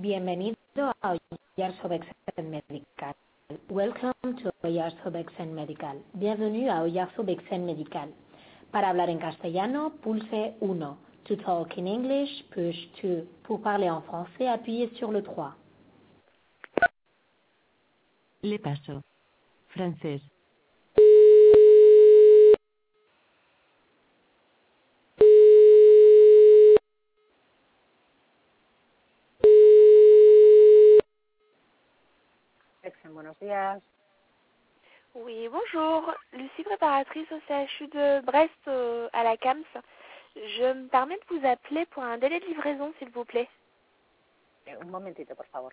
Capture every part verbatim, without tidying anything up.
Bienvenido a Oyarzo-Bexen Medical. Welcome to Oyarzo-Bexen Medical. Bienvenue à Oyarzo-Bexen Medical. Para hablar en castellano, pulse uno. To talk in English, push two. Pour parler en français, appuyez sur le trois. Le paso. Francés. Bexen, buenos días. Oui, bonjour. Lucie, préparatrice au C H U de Brest euh, à la CAMS. Je me permets de vous appeler pour un délai de livraison, s'il vous plaît. Eh, un momentito, por favor.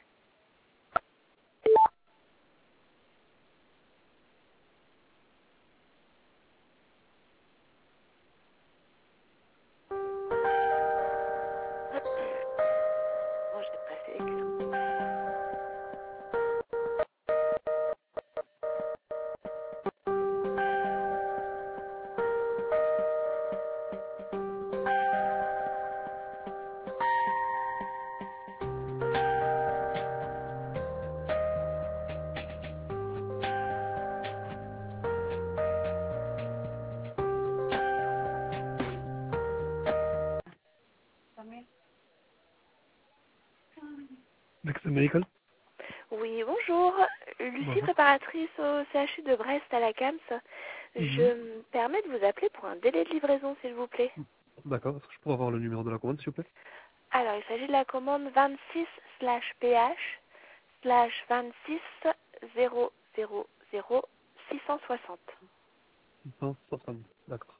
Bon, je vais passer avec ça. Bexen Medical. Oui, bonjour. Lucie, Bonjour. préparatrice au C H U de Brest à la CAMS. Je Mhm. me permets de vous appeler pour un délai de livraison, s'il vous plaît. D'accord. Est-ce que je pourrais avoir le numéro de la commande, s'il vous plaît? Alors, il s'agit de la commande vingt-six slash P H slash vingt-six zéro zéro zéro six cent soixante. cent soixante. D'accord.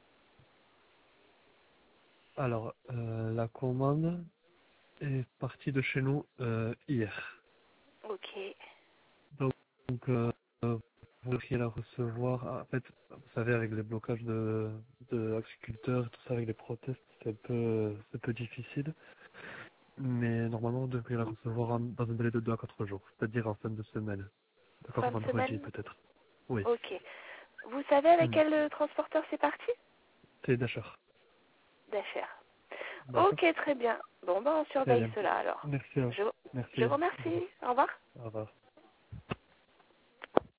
Alors, euh, la commande est partie de chez nous euh, hier. Ok. Donc, euh, vous devriez la recevoir. En fait, vous savez, avec les blocages de, de agriculteurs, tout ça, avec les protestes, c'est un peu, c'est un peu difficile. Mais normalement, vous devriez la recevoir en- dans un délai de deux à quatre jours, c'est-à-dire en fin de semaine. D'accord, Fin de vendredi semaine. peut-être. Oui. Ok. Vous savez avec Hmm. quel euh, transporteur c'est parti? C'est d'achat. D'Acher. D'accord. Ok, très bien. Bon, ben on Très surveille bien. cela alors. Merci à vous. Je, je Merci. vous remercie. Au revoir. Au revoir.